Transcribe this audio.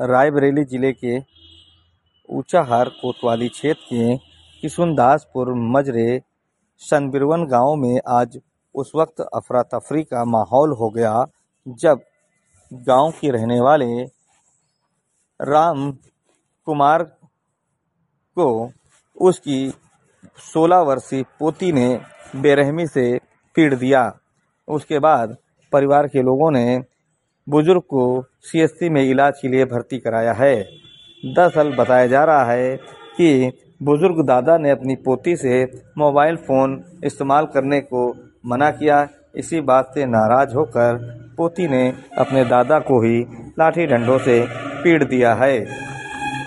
रायबरेली जिले के ऊंचाहार कोतवाली क्षेत्र के किशुनदासपुर मजरे सनबिरवन गांव में आज उस वक्त अफरा तफरी का माहौल हो गया जब गांव के रहने वाले राम कुमार को उसकी 16 वर्षीय पोती ने बेरहमी से पीट दिया। उसके बाद परिवार के लोगों ने बुजुर्ग को सीएचसी में इलाज के लिए भर्ती कराया है। दरअसल बताया जा रहा है कि बुजुर्ग दादा ने अपनी पोती से मोबाइल फ़ोन इस्तेमाल करने को मना किया। इसी बात से नाराज़ होकर पोती ने अपने दादा को ही लाठी डंडों से पीट दिया है।